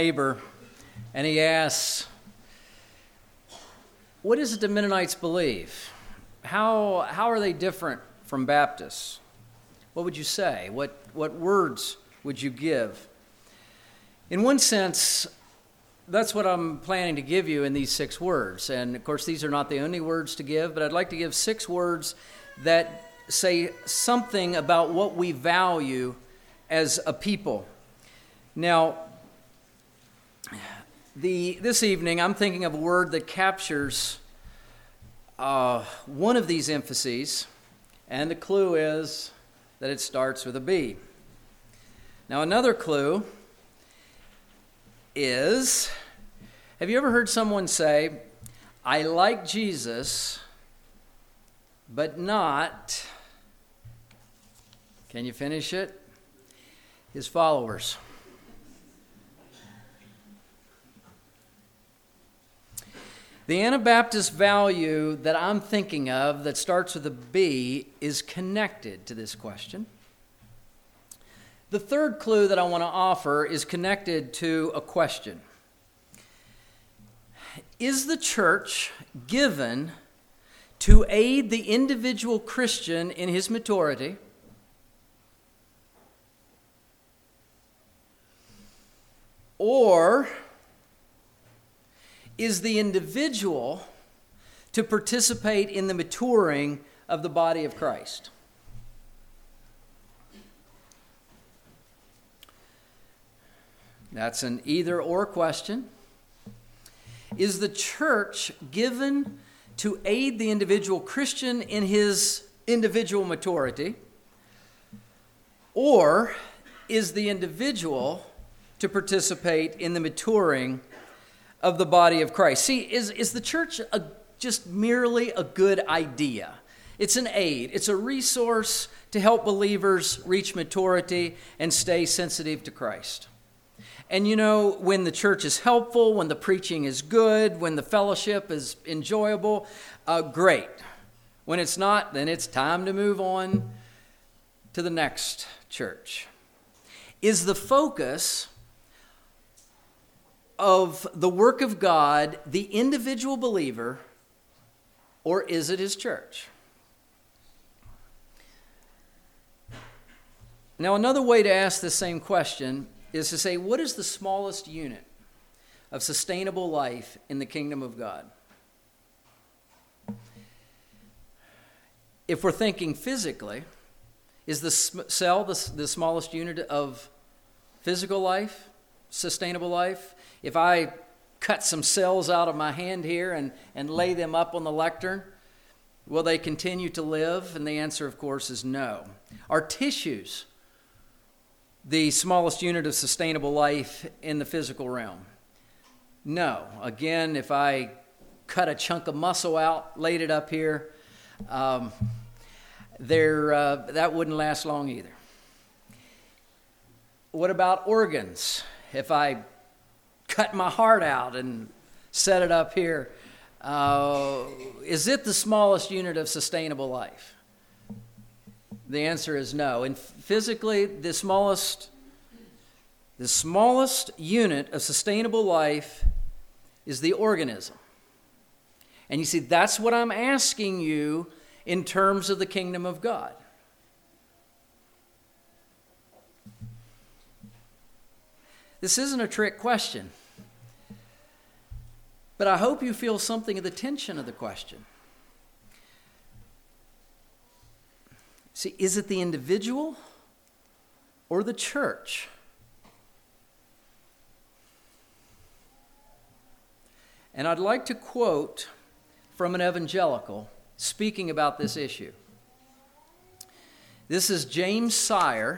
Neighbor, and he asks, what is it the Mennonites believe? How are they different from Baptists? What would you say? What words would you give? In one sense, that's what I'm planning to give you in these 6 words. And of course, these are not the only words to give, but I'd like to give 6 words that say something about what we value as a people. Now, this evening, I'm thinking of a word that captures one of these emphases, and the clue is that it starts with a B. Now, another clue is, have you ever heard someone say, I like Jesus, but not, can you finish it? His followers. The Anabaptist value that I'm thinking of that starts with a B is connected to this question. The third clue that I want to offer is connected to a question. Is the church given to aid the individual Christian in his maturity? Or is the individual to participate in the maturing of the body of Christ? That's an either-or question. Is the church given to aid the individual Christian in his individual maturity? Or is the individual to participate in the maturing of the body of Christ? See, is the church just merely a good idea? It's an aid. It's a resource to help believers reach maturity and stay sensitive to Christ. And you know, when the church is helpful, when the preaching is good, when the fellowship is enjoyable, great. When it's not, then it's time to move on to the next church. Is the focus of the work of God the individual believer, or is it his church? Now, another way to ask the same question is to say, what is the smallest unit of sustainable life in the kingdom of God? If we're thinking physically, is the cell the smallest unit of physical life, sustainable life? If I cut some cells out of my hand here and lay them up on the lectern, will they continue to live? And the answer, of course, is no. Are tissues the smallest unit of sustainable life in the physical realm? No. Again, if I cut a chunk of muscle out, laid it up here, that wouldn't last long either. What about organs? If I cut my heart out and set it up here, is it the smallest unit of sustainable life? The answer is no. And physically, the smallest unit of sustainable life is the organism. And you see, that's what I'm asking you in terms of the kingdom of God. This isn't a trick question, but I hope you feel something of the tension of the question. See, is it the individual or the church? And I'd like to quote from an evangelical speaking about this issue. This is James Sire,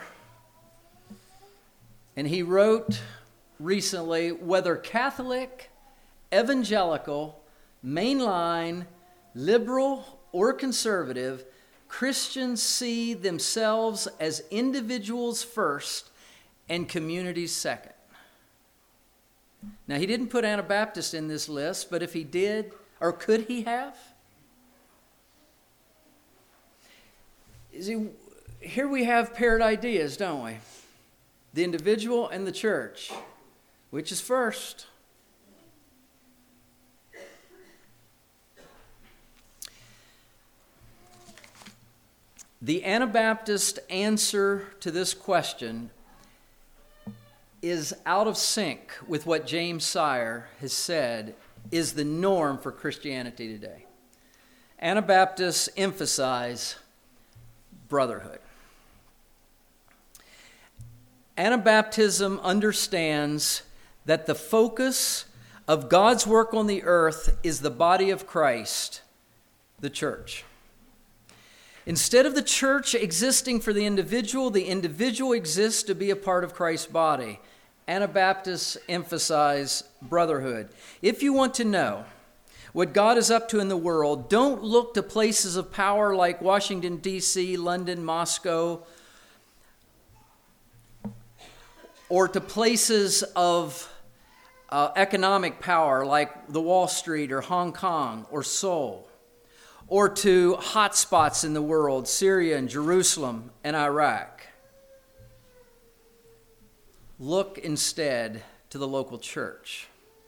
and he wrote recently, whether Catholic, evangelical, mainline, liberal, or conservative, Christians see themselves as individuals first and communities second. Now, he didn't put Anabaptist in this list, but if he did, or could he have? See, here we have paired ideas, don't we? The individual and the church. Which is first? The Anabaptist answer to this question is out of sync with what James Sire has said is the norm for Christianity today. Anabaptists emphasize brotherhood. Anabaptism understands that the focus of God's work on the earth is the body of Christ, the church. Instead of the church existing for the individual exists to be a part of Christ's body. Anabaptists emphasize brotherhood. If you want to know what God is up to in the world, don't look to places of power like Washington, D.C., London, Moscow, or to places of economic power like the Wall Street or Hong Kong or Seoul, or to hot spots in the world, Syria and Jerusalem and Iraq. Look instead to the local church.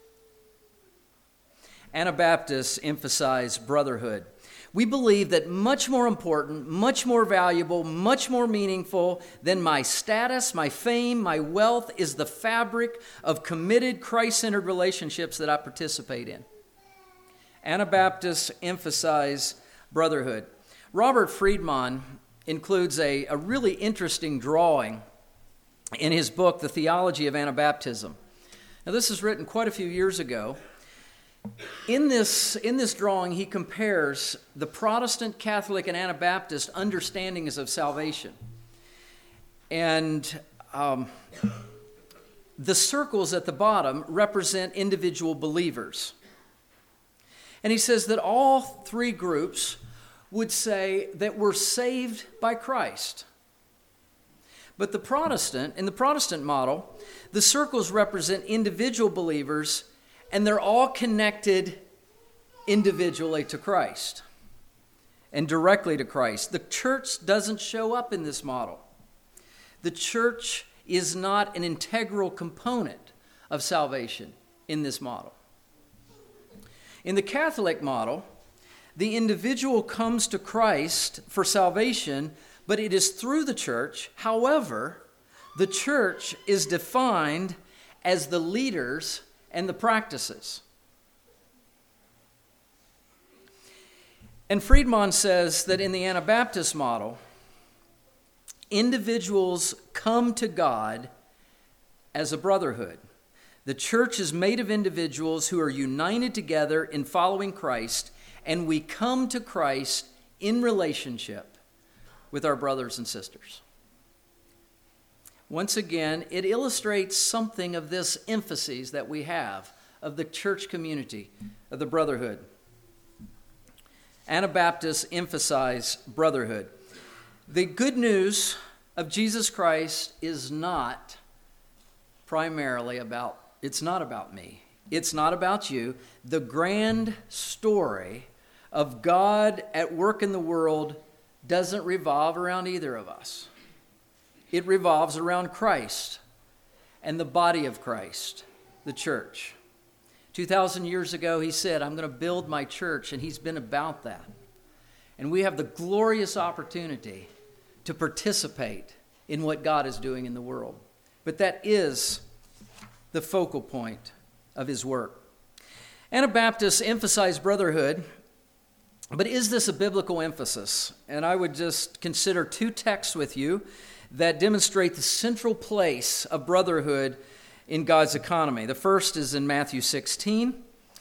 Anabaptists emphasize brotherhood. We believe that much more important, much more valuable, much more meaningful than my status, my fame, my wealth is the fabric of committed Christ-centered relationships that I participate in. Anabaptists emphasize brotherhood. Robert Friedman includes a really interesting drawing in his book, The Theology of Anabaptism. Now, this is written quite a few years ago. In this drawing, he compares the Protestant, Catholic, and Anabaptist understandings of salvation. And the circles at the bottom represent individual believers. And he says that all three groups would say that we're saved by Christ. But in the Protestant model, the circles represent individual believers, and they're all connected individually to Christ and directly to Christ. The church doesn't show up in this model. The church is not an integral component of salvation in this model. In the Catholic model, the individual comes to Christ for salvation, but it is through the church. However, the church is defined as the leaders and the practices. And Friedman says that in the Anabaptist model, individuals come to God as a brotherhood. The church is made of individuals who are united together in following Christ, and we come to Christ in relationship with our brothers and sisters. Once again, it illustrates something of this emphasis that we have of the church community, of the brotherhood. Anabaptists emphasize brotherhood. The good news of Jesus Christ is not primarily it's not about me. It's not about you. The grand story of God at work in the world doesn't revolve around either of us. It revolves around Christ and the body of Christ, the church. 2,000 years ago, he said, I'm going to build my church, and he's been about that. And we have the glorious opportunity to participate in what God is doing in the world. But that is the focal point of his work. Anabaptists emphasize brotherhood, but is this a biblical emphasis? And I would just consider two texts with you that demonstrate the central place of brotherhood in God's economy. The first is in Matthew 16.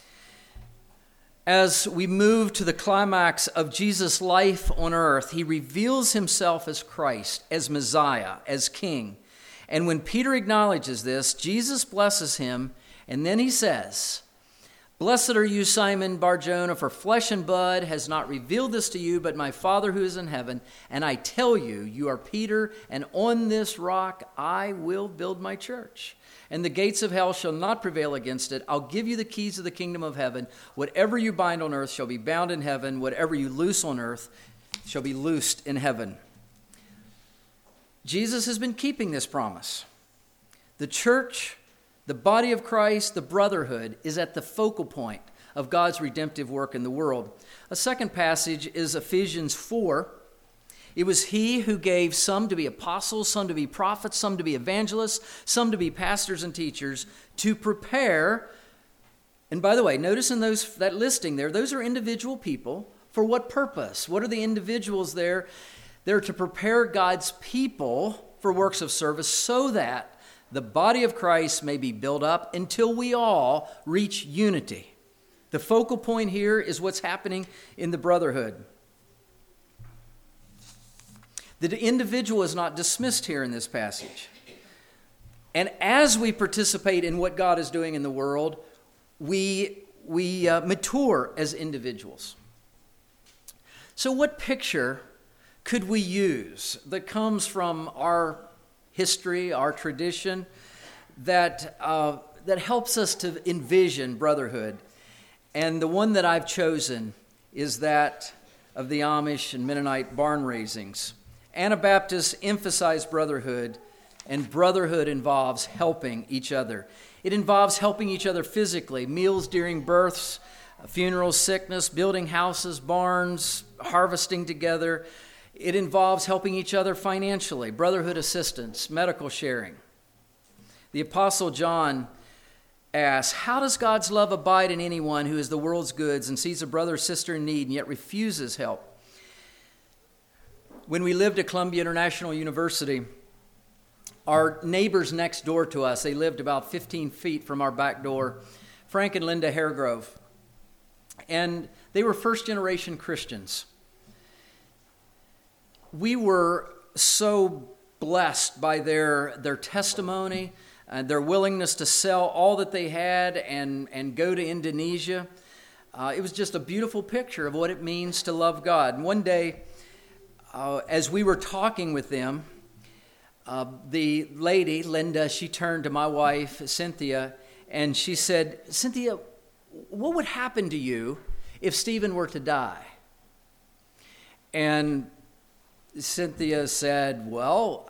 As we move to the climax of Jesus' life on earth, he reveals himself as Christ, as Messiah, as King. And when Peter acknowledges this, Jesus blesses him, and then he says, Blessed are you, Simon Bar-Jonah, for flesh and blood has not revealed this to you, but my Father who is in heaven. And I tell you, you are Peter, and on this rock I will build my church. And the gates of hell shall not prevail against it. I'll give you the keys of the kingdom of heaven. Whatever you bind on earth shall be bound in heaven. Whatever you loose on earth shall be loosed in heaven. Jesus has been keeping this promise. The church The body of Christ, the brotherhood, is at the focal point of God's redemptive work in the world. A second passage is Ephesians 4. It was he who gave some to be apostles, some to be prophets, some to be evangelists, some to be pastors and teachers, to prepare. And by the way, notice in that listing there, those are individual people. For what purpose? What are the individuals there? They're to prepare God's people for works of service so that the body of Christ may be built up until we all reach unity. The focal point here is what's happening in the brotherhood. The individual is not dismissed here in this passage. And as we participate in what God is doing in the world, we mature as individuals. So what picture could we use that comes from our history, our tradition, that helps us to envision brotherhood? And the one that I've chosen is that of the Amish and Mennonite barn raisings. Anabaptists emphasize brotherhood, and brotherhood involves helping each other. It involves helping each other physically, meals during births, funerals, sickness, building houses, barns, harvesting together. It involves helping each other financially, brotherhood assistance, medical sharing. The Apostle John asks, how does God's love abide in anyone who is the world's goods and sees a brother or sister in need and yet refuses help? When we lived at Columbia International University, our neighbors next door to us, they lived about 15 feet from our back door, Frank and Linda Haregrove. And they were first-generation Christians. We were so blessed by their testimony and their willingness to sell all that they had and go to Indonesia. It was just a beautiful picture of what it means to love God. And one day, as we were talking with them, the lady, Linda, she turned to my wife, Cynthia, and she said, Cynthia, what would happen to you if Stephen were to die? And Cynthia said, well,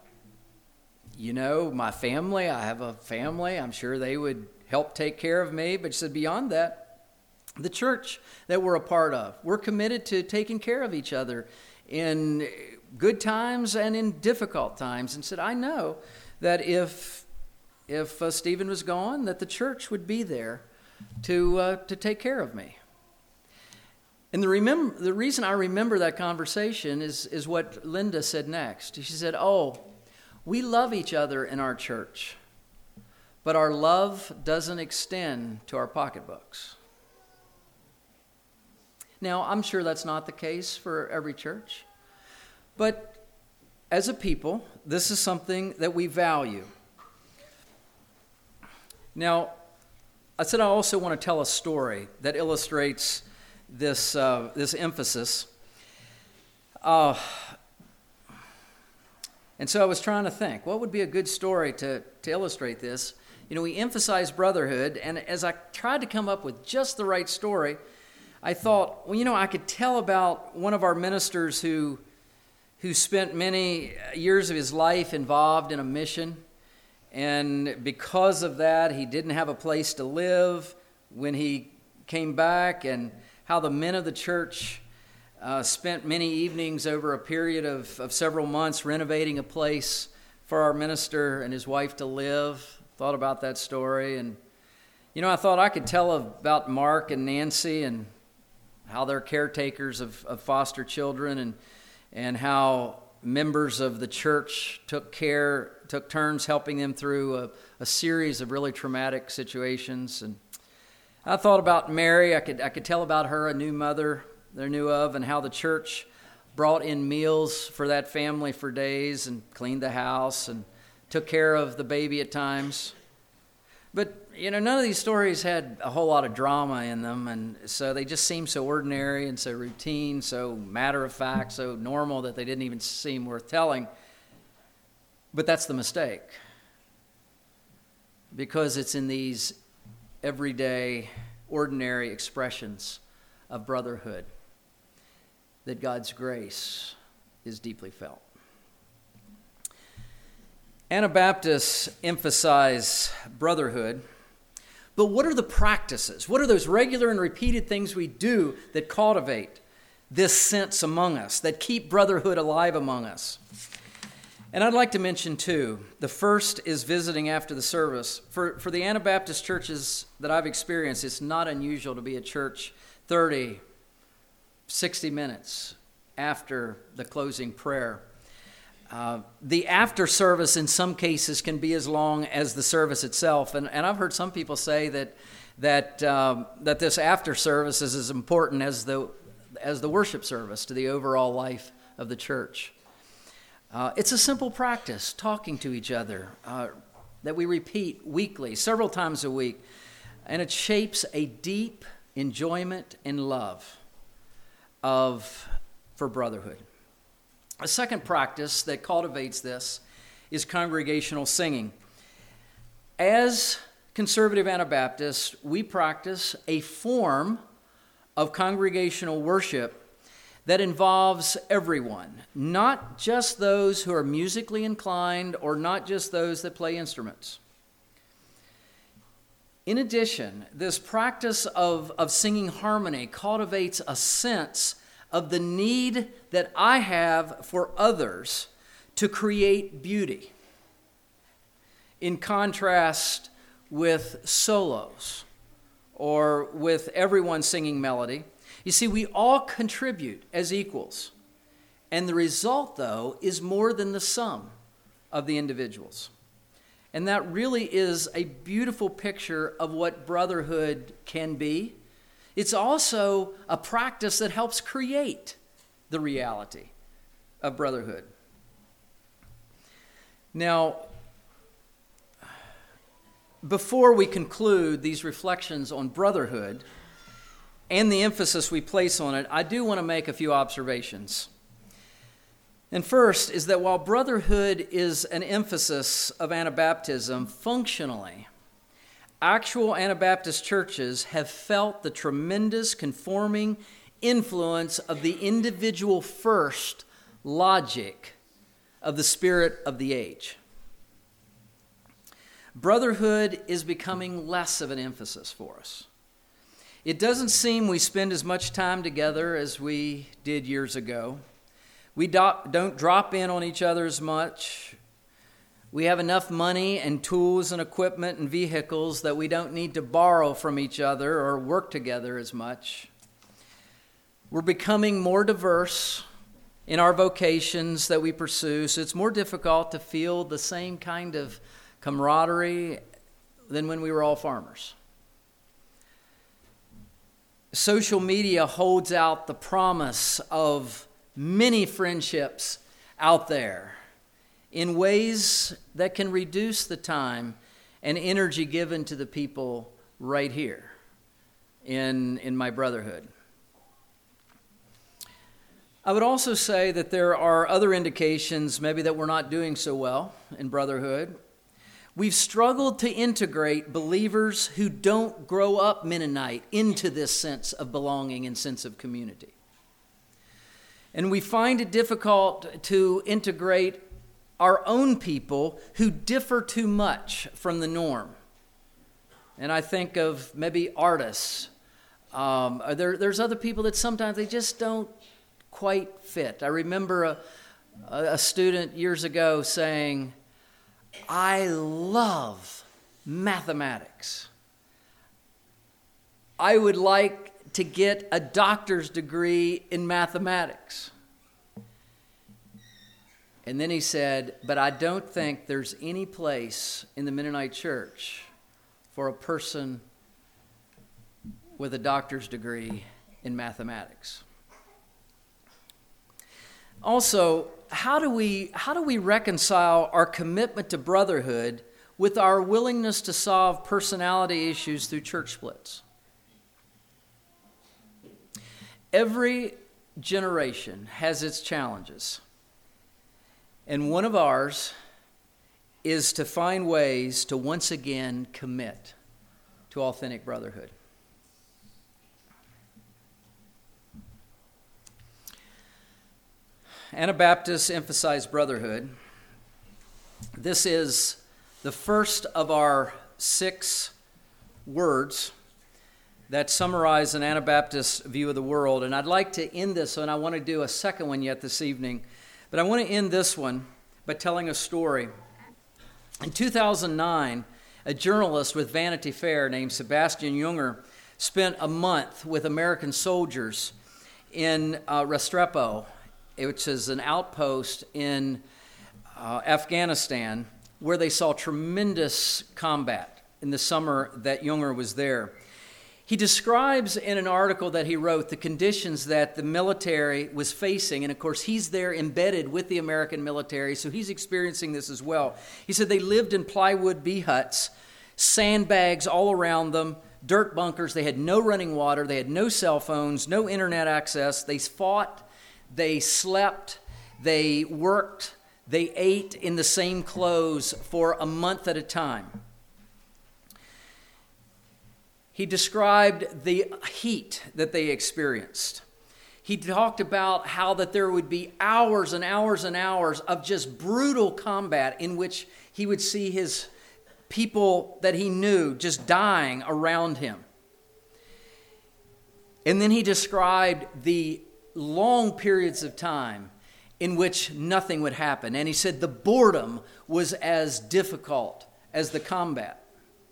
my family, I have a family. I'm sure they would help take care of me. But she said, beyond that, the church that we're a part of, we're committed to taking care of each other in good times and in difficult times. And said, I know that if Stephen was gone, that the church would be there to take care of me. And the reason I remember that conversation is what Linda said next. She said, we love each other in our church, but our love doesn't extend to our pocketbooks. Now, I'm sure that's not the case for every church, but as a people, this is something that we value. Now, I said I also want to tell a story that illustrates this emphasis. And so I was trying to think, what would be a good story to illustrate this? We emphasize brotherhood, and as I tried to come up with just the right story, I thought, I could tell about one of our ministers who spent many years of his life involved in a mission, and because of that, he didn't have a place to live when he came back, and how the men of the church spent many evenings over a period of several months renovating a place for our minister and his wife to live. Thought about that story, and I thought I could tell about Mark and Nancy and how they're caretakers of foster children, and how members of the church took turns helping them through a series of really traumatic situations. And I thought about Mary. I could tell about her, a new mother they knew of, and how the church brought in meals for that family for days and cleaned the house and took care of the baby at times. But, none of these stories had a whole lot of drama in them, and so they just seemed so ordinary and so routine, so matter-of-fact, so normal that they didn't even seem worth telling. But that's the mistake, because it's in these everyday, ordinary expressions of brotherhood that God's grace is deeply felt. Anabaptists emphasize brotherhood, but what are the practices? What are those regular and repeated things we do that cultivate this sense among us, that keep brotherhood alive among us? And I'd like to mention two. The first is visiting after the service. For the Anabaptist churches that I've experienced, it's not unusual to be at church 30, 60 minutes after the closing prayer. The after service in some cases can be as long as the service itself, and I've heard some people say that this after service is as important as the worship service to the overall life of the church. It's a simple practice, talking to each other, that we repeat weekly, several times a week, and it shapes a deep enjoyment and love for brotherhood. A second practice that cultivates this is congregational singing. As conservative Anabaptists, we practice a form of congregational worship that involves everyone, not just those who are musically inclined or not just those that play instruments. In addition, this practice of singing harmony cultivates a sense of the need that I have for others to create beauty, in contrast with solos or with everyone singing melody. You see, we all contribute as equals, and the result, though, is more than the sum of the individuals. And that really is a beautiful picture of what brotherhood can be. It's also a practice that helps create the reality of brotherhood. Now, before we conclude these reflections on brotherhood and the emphasis we place on it, I do want to make a few observations. And first is that while brotherhood is an emphasis of Anabaptism, functionally, actual Anabaptist churches have felt the tremendous conforming influence of the individual first logic of the spirit of the age. Brotherhood is becoming less of an emphasis for us. It doesn't seem we spend as much time together as we did years ago. We don't drop in on each other as much. We have enough money and tools and equipment and vehicles that we don't need to borrow from each other or work together as much. We're becoming more diverse in our vocations that we pursue, so it's more difficult to feel the same kind of camaraderie than when we were all farmers. Social media holds out the promise of many friendships out there in ways that can reduce the time and energy given to the people right here in my brotherhood. I would also say that there are other indications maybe that we're not doing so well in brotherhood. We've struggled to integrate believers who don't grow up Mennonite into this sense of belonging and sense of community. And we find it difficult to integrate our own people who differ too much from the norm. And I think of maybe artists. There's other people that sometimes they just don't quite fit. I remember a student years ago saying, "I love mathematics. I would like to get a doctor's degree in mathematics." And then he said, "But I don't think there's any place in the Mennonite church for a person with a doctor's degree in mathematics." Also, how do we reconcile our commitment to brotherhood with our willingness to solve personality issues through church splits? Every generation has its challenges. And one of ours is to find ways to once again commit to authentic brotherhood. Anabaptists emphasize brotherhood, This is the first of our 6 words that summarize an Anabaptist view of the world. And I'd like to end this, and I want to do a second one yet this evening. But I want to end this one by telling a story. In 2009, a journalist with Vanity Fair named Sebastian Junger spent a month with American soldiers in Restrepo, which is an outpost in Afghanistan, where they saw tremendous combat in the summer that Junger was there. He describes in an article that he wrote the conditions that the military was facing, and of course he's there embedded with the American military, so he's experiencing this as well. He said they lived in plywood bee huts, sandbags all around them, dirt bunkers. They had no running water, they had no cell phones, no internet access. They fought, they slept, they worked, they ate in the same clothes for a month at a time. He described the heat that they experienced. He talked about how that there would be hours and hours and hours of just brutal combat in which he would see his people that he knew just dying around him. And then he described the long periods of time in which nothing would happen. And he said the boredom was as difficult as the combat.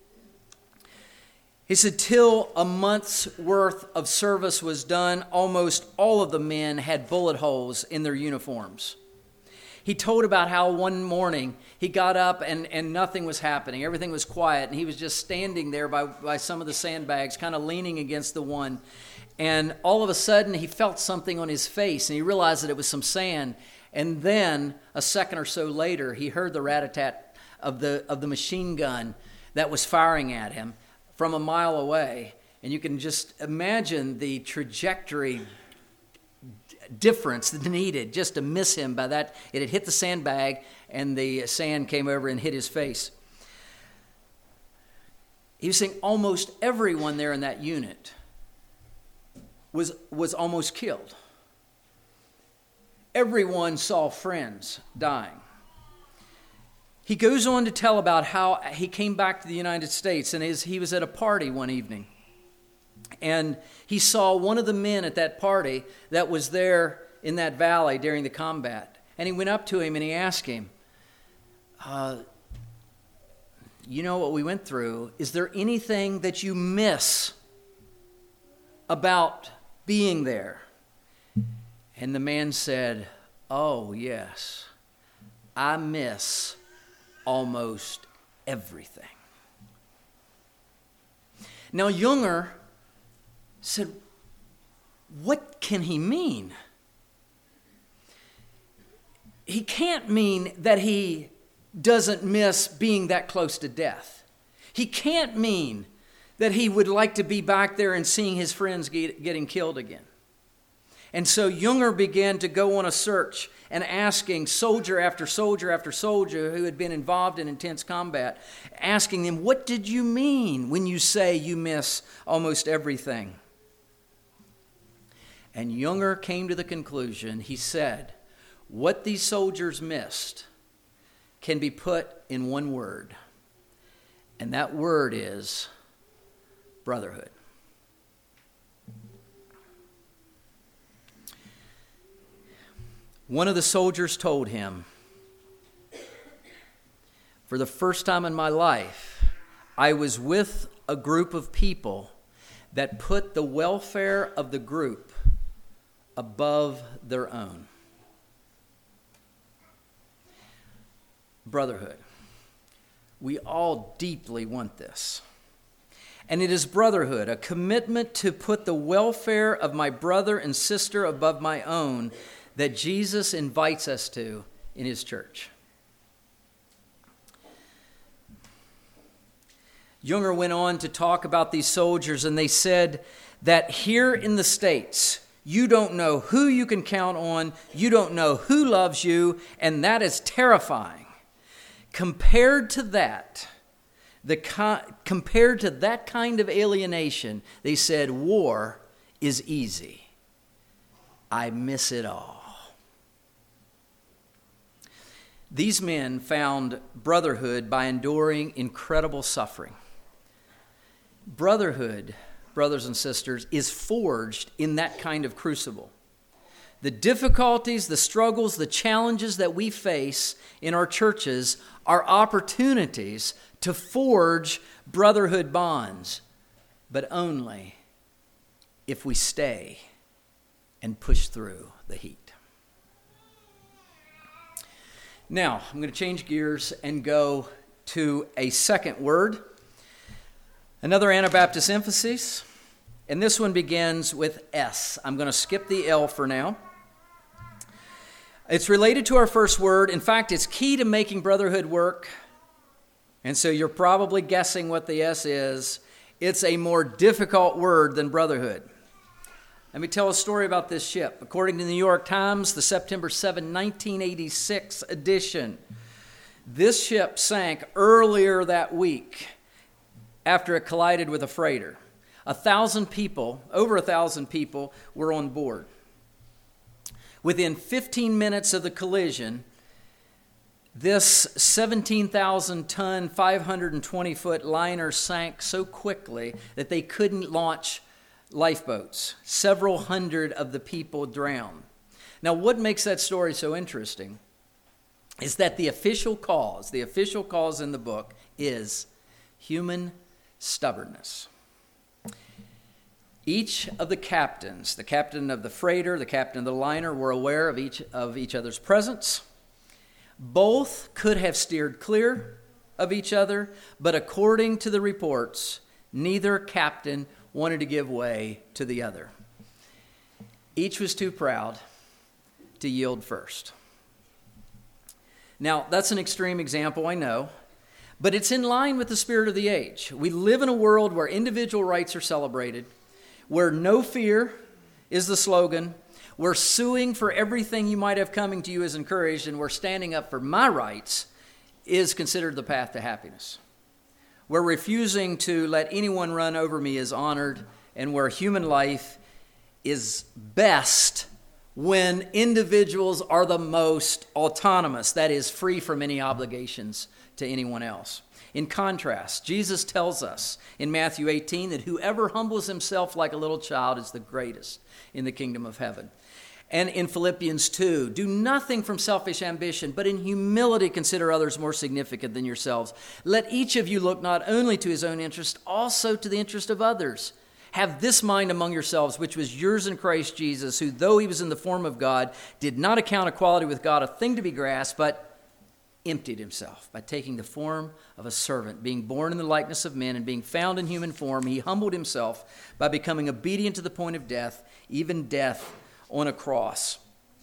He said till a month's worth of service was done, almost all of the men had bullet holes in their uniforms. He told about how one morning he got up and nothing was happening. Everything was quiet, and he was just standing there by some of the sandbags, kind of leaning against the one. And all of a sudden, he felt something on his face, and he realized that it was some sand. And then, a second or so later, he heard the rat-a-tat of the machine gun that was firing at him from a mile away. And you can just imagine the trajectory difference needed just to miss him by that. It had hit the sandbag, and the sand came over and hit his face. He was saying almost everyone there in that unit was almost killed. Everyone saw friends dying. He goes on to tell about how he came back to the United States, and he was at a party one evening. And he saw one of the men at that party that was there in that valley during the combat. And he went up to him and he asked him, you know what we went through? Is there anything that you miss about being there? And the man said, oh, yes, I miss almost everything. Now, Junger said, what can he mean? He can't mean that he doesn't miss being that close to death. He can't mean that he would like to be back there and seeing his friends getting killed again. And so Junger began to go on a search and asking soldier after soldier after soldier who had been involved in intense combat, asking them, what did you mean when you say you miss almost everything? And Junger came to the conclusion, he said, what these soldiers missed can be put in one word, and that word is brotherhood. One of the soldiers told him, for the first time in my life, I was with a group of people that put the welfare of the group above their own. Brotherhood. We all deeply want this. And it is brotherhood, a commitment to put the welfare of my brother and sister above my own, that Jesus invites us to in his church. Junger went on to talk about these soldiers, and they said that here in the States, you don't know who you can count on, you don't know who loves you, and that is terrifying. Compared to that, compared to that kind of alienation, they said war is easy. I miss it all. These men found brotherhood by enduring incredible suffering. Brotherhood, brothers and sisters, is forged in that kind of crucible. The difficulties, the struggles, the challenges that we face in our churches are opportunities to forge brotherhood bonds, but only if we stay and push through the heat. Now, I'm going to change gears and go to a second word, another Anabaptist emphasis, and this one begins with S. I'm going to skip the L for now. It's related to our first word. In fact, it's key to making brotherhood work, and so you're probably guessing what the S is. It's a more difficult word than brotherhood. Let me tell a story about this ship. According to the New York Times, the September 7, 1986 edition, this ship sank earlier that week after it collided with a freighter. 1,000 people, over 1,000 people, were on board. Within 15 minutes of the collision, this 17,000-ton, 520-foot liner sank so quickly that they couldn't launch lifeboats. Several hundred of the people drowned. Now, what makes that story so interesting is that the official cause in the book is human stubbornness. Each of the captains, the captain of the freighter, the captain of the liner, were aware of each other's presence. Both could have steered clear of each other, but according to the reports, neither captain wanted to give way to the other. Each was too proud to yield first. Now, that's an extreme example, I know, but it's in line with the spirit of the age. We live in a world where individual rights are celebrated, where no fear is the slogan, where suing for everything you might have coming to you is encouraged, and where standing up for my rights is considered the path to happiness, where refusing to let anyone run over me is honored, and where human life is best when individuals are the most autonomous, that is, free from any obligations to anyone else. In contrast, Jesus tells us in Matthew 18 that whoever humbles himself like a little child is the greatest in the kingdom of heaven. And in Philippians 2, do nothing from selfish ambition, but in humility consider others more significant than yourselves. Let each of you look not only to his own interest, also to the interest of others. Have this mind among yourselves, which was yours in Christ Jesus, who, though he was in the form of God, did not account equality with God a thing to be grasped, but emptied himself by taking the form of a servant, being born in the likeness of men and being found in human form. He humbled himself by becoming obedient to the point of death, even death on a cross.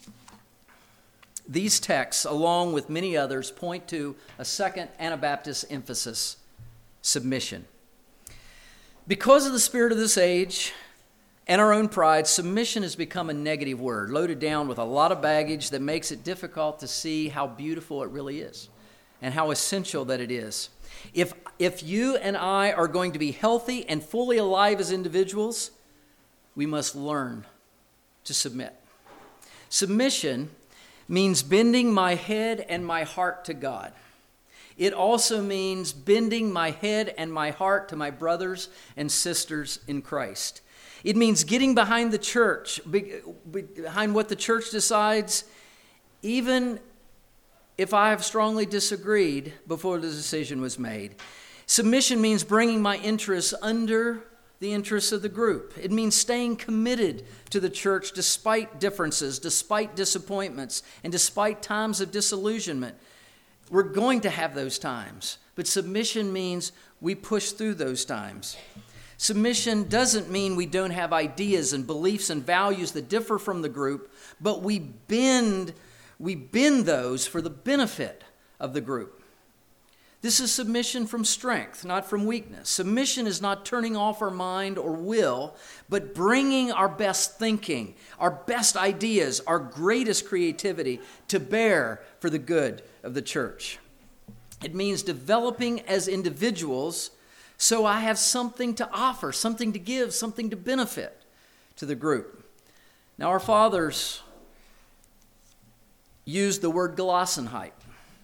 These texts, along with many others, point to a second Anabaptist emphasis: submission. Because of the spirit of this age and our own pride, submission has become a negative word, loaded down with a lot of baggage that makes it difficult to see how beautiful it really is and how essential that it is. If you and I are going to be healthy and fully alive as individuals, we must learn to submit. Submission means bending my head and my heart to God. It also means bending my head and my heart to my brothers and sisters in Christ. It means getting behind the church, behind what the church decides, even if I have strongly disagreed before the decision was made. Submission means bringing my interests under the interests of the group. It means staying committed to the church despite differences, despite disappointments, and despite times of disillusionment. We're going to have those times, but submission means we push through those times. Submission doesn't mean we don't have ideas and beliefs and values that differ from the group, but we bend those for the benefit of the group. This is submission from strength, not from weakness. Submission is not turning off our mind or will, but bringing our best thinking, our best ideas, our greatest creativity to bear for the good of the church. It means developing as individuals so I have something to offer, something to give, something to benefit to the group. Now, our fathers used the word Gelassenheit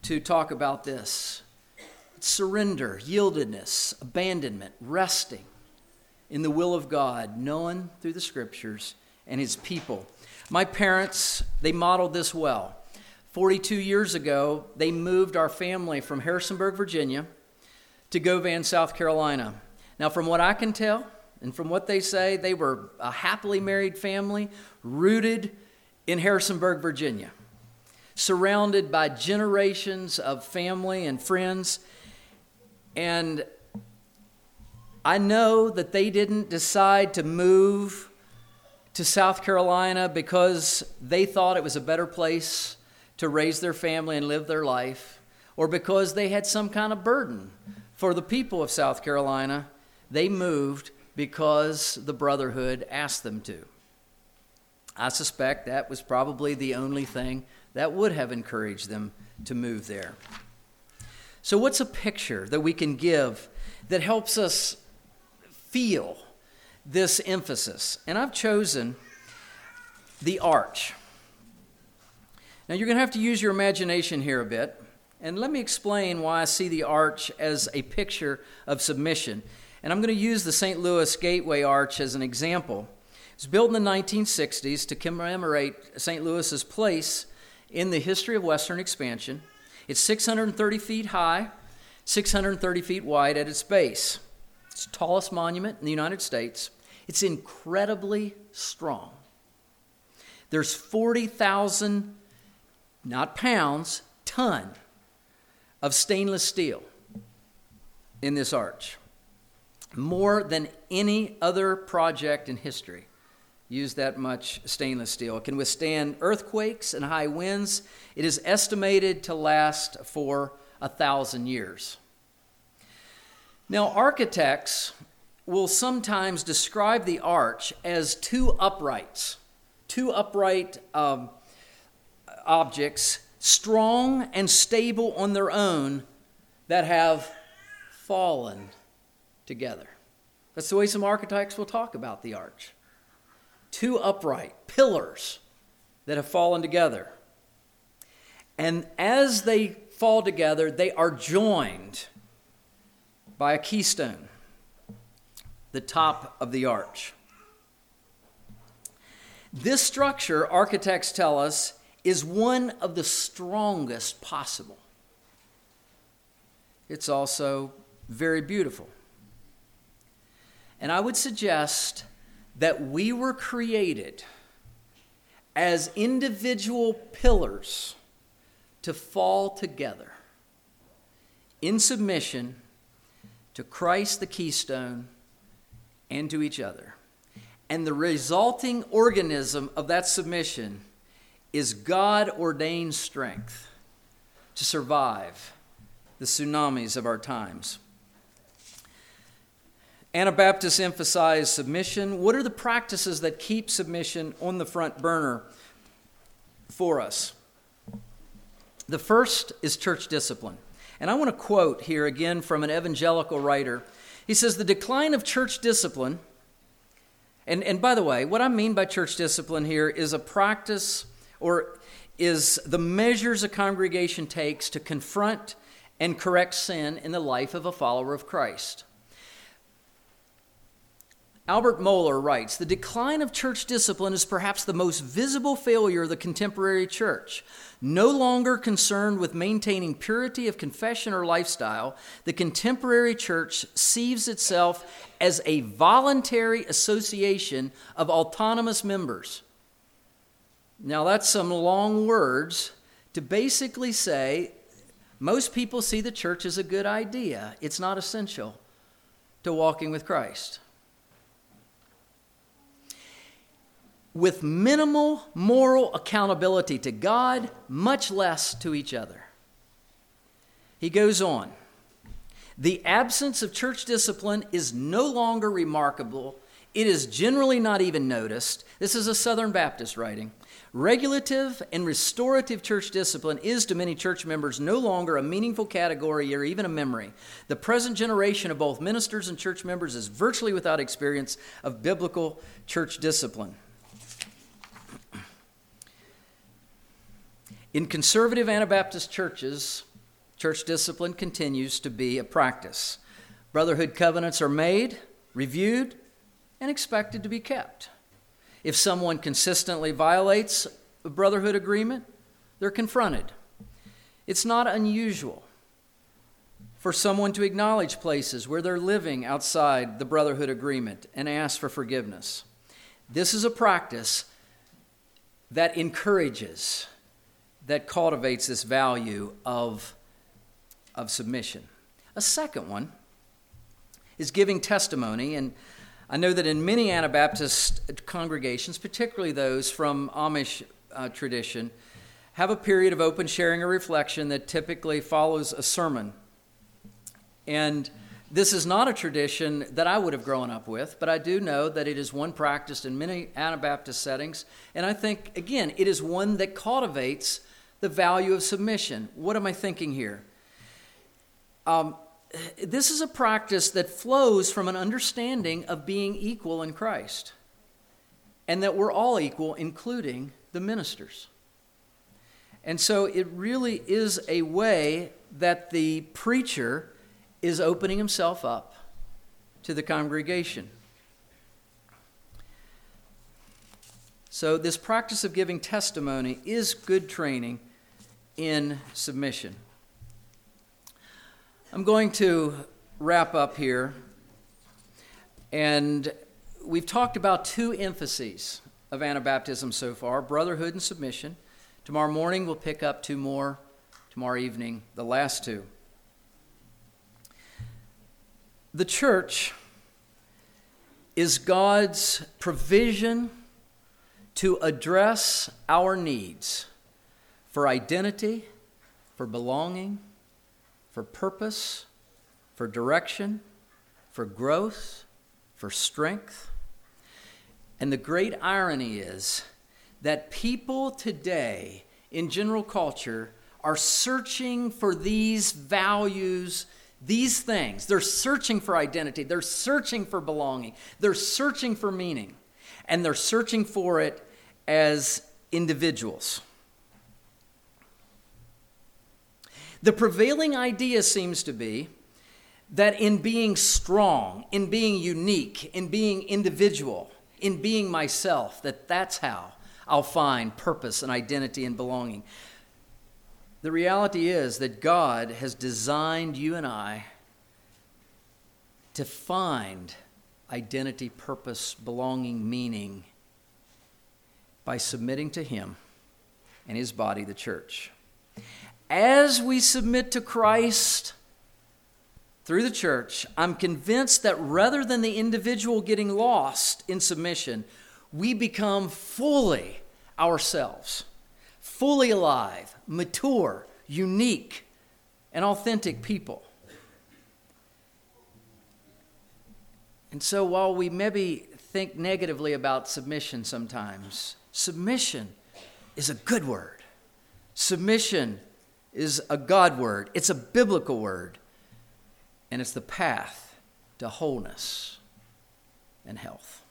to talk about this. Surrender, yieldedness, abandonment, resting in the will of God, known through the Scriptures and His people. My parents, they modeled this well. 42 years ago, they moved our family from Harrisonburg, Virginia, to Govan, South Carolina. Now, from what I can tell, and from what they say, they were a happily married family rooted in Harrisonburg, Virginia, surrounded by generations of family and friends. And I know that they didn't decide to move to South Carolina because they thought it was a better place to raise their family and live their life, or because they had some kind of burden for the people of South Carolina. They moved because the brotherhood asked them to. I suspect that was probably the only thing that would have encouraged them to move there. So what's a picture that we can give that helps us feel this emphasis? And I've chosen the arch. Now you're going to have to use your imagination here a bit, and let me explain why I see the arch as a picture of submission. And I'm going to use the St. Louis Gateway Arch as an example. It was built in the 1960s to commemorate St. Louis's place in the history of Western expansion. It's 630 feet high, 630 feet wide at its base. It's the tallest monument in the United States. It's incredibly strong. There's 40,000, not pounds, ton of stainless steel in this arch. More than any other project in history used that much stainless steel. It can withstand earthquakes and high winds. It is estimated to last for 1,000 years. Now, architects will sometimes describe the arch as two upright objects, strong and stable on their own, that have fallen together. That's the way some architects will talk about the arch. Two upright pillars that have fallen together. And as they fall together, they are joined by a keystone, the top of the arch. This structure, architects tell us, is one of the strongest possible. It's also very beautiful. And I would suggest that we were created as individual pillars to fall together in submission to Christ the keystone and to each other. And the resulting organism of that submission is God-ordained strength to survive the tsunamis of our times. Anabaptists emphasize submission. What are the practices that keep submission on the front burner for us? The first is church discipline. And I want to quote here again from an evangelical writer. He says, the decline of church discipline, and by the way, what I mean by church discipline here is a practice, or is the measures a congregation takes to confront and correct sin in the life of a follower of Christ. Albert Mohler writes, the decline of church discipline is perhaps the most visible failure of the contemporary church. No longer concerned with maintaining purity of confession or lifestyle, the contemporary church sees itself as a voluntary association of autonomous members. Now that's some long words to basically say most people see the church as a good idea. It's not essential to walking with Christ. With minimal moral accountability to God, much less to each other. He goes on, the absence of church discipline is no longer remarkable. It is generally not even noticed. This is a Southern Baptist writing. Regulative and restorative church discipline is to many church members no longer a meaningful category or even a memory. The present generation of both ministers and church members is virtually without experience of biblical church discipline. In conservative Anabaptist churches, Church discipline continues to be a practice. Brotherhood covenants are made, reviewed, and expected to be kept. If someone consistently violates a brotherhood agreement, they're confronted. It's not unusual for someone to acknowledge places where they're living outside the brotherhood agreement and ask for forgiveness. This is a practice that encourages, that cultivates this value of submission. A second one is giving testimony, and I know that in many Anabaptist congregations, particularly those from Amish tradition, have a period of open sharing or reflection that typically follows a sermon. And this is not a tradition that I would have grown up with, but I do know that it is one practiced in many Anabaptist settings, and I think, again, it is one that cultivates the value of submission. What am I thinking here? This is a practice that flows from an understanding of being equal in Christ, and that we're all equal, including the ministers. And so it really is a way that the preacher is opening himself up to the congregation. So this practice of giving testimony is good training in submission. I'm going to wrap up here, and we've talked about two emphases of Anabaptism so far, brotherhood and submission. Tomorrow morning we'll pick up two more, tomorrow evening the last two. The church is God's provision to address our needs for identity, for belonging, for purpose, for direction, for growth, for strength. And the great irony is that people today in general culture are searching for these values, these things. They're searching for identity. They're searching for belonging. They're searching for meaning. And they're searching for it as individuals. The prevailing idea seems to be that in being strong, in being unique, in being individual, in being myself, that's how I'll find purpose and identity and belonging. The reality is that God has designed you and I to find identity, purpose, belonging, meaning by submitting to Him and His body, the church. As we submit to Christ through the church, I'm convinced that rather than the individual getting lost in submission, we become fully ourselves, fully alive, mature, unique, and authentic people. And so while we maybe think negatively about submission sometimes, submission is a good word. Submission is a God word. It's a biblical word. And it's the path to wholeness and health.